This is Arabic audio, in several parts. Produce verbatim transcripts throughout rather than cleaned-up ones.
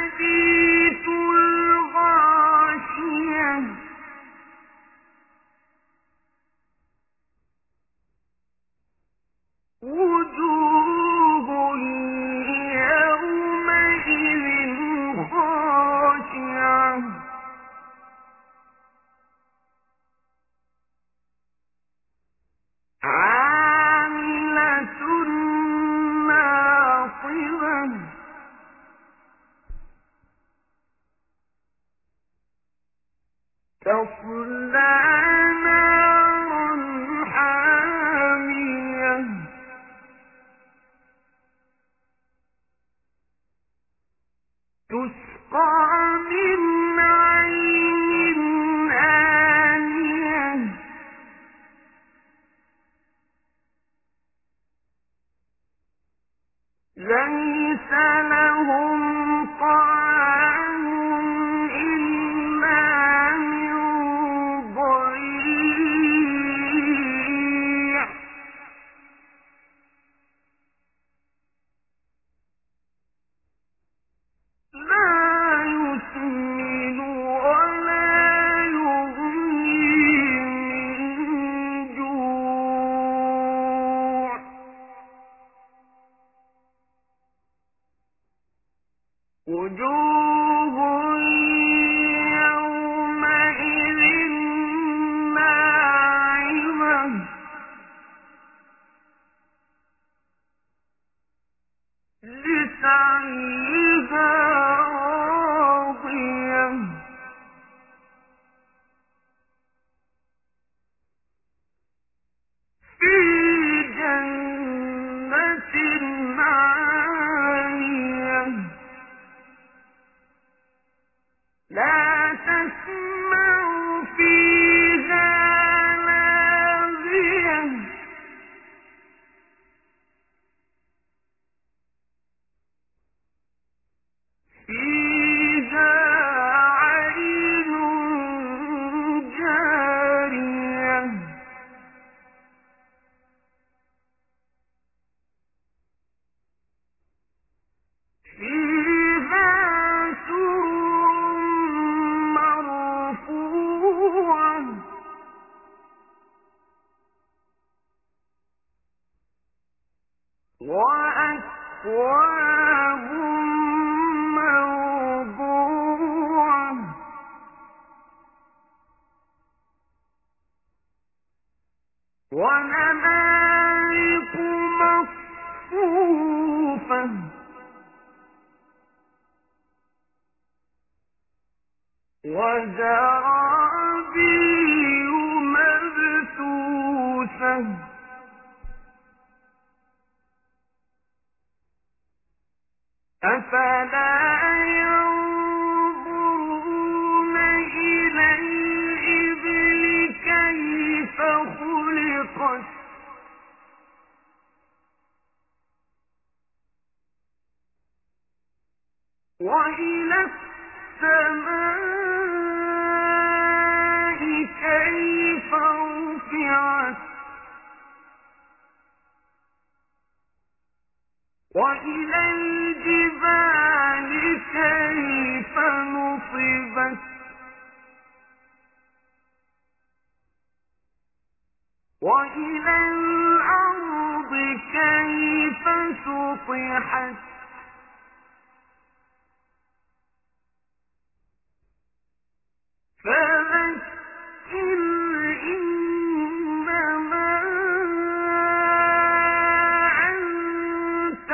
حديث الغاشية وجوه يومئذ خاشعة عاملة ناصبة تصلى نارا حامية تسقى من عين آنية ليس لهم طعام إلا من ضريع لا يسمن ولا يغني من جوع وجوه يومئذ ناعمة لسعيها راضية في جنة عالية لا تسمع فيها لاغية فيها عين جارية فيها سرر مرفوعة وأكواب موضوعة ونمارق مصفوفة وزرابي مبثوثة أفلا ينظرون إلى الإبل كيف خلقت وإلى السماء كيف رفعت وإلى الجبال كيف نصبت وإلى الأرض كيف سطحت فذكر إنما أنت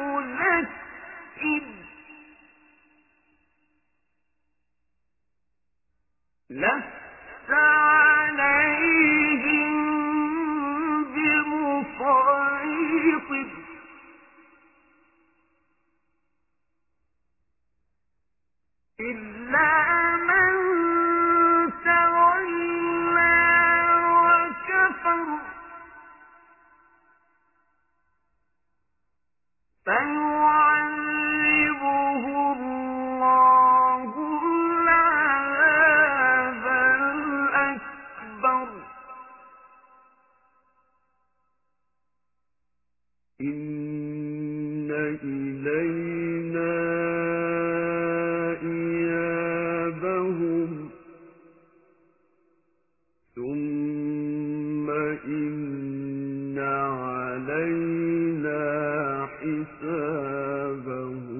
مذكر لست عليهم بمسيطر فاتخذه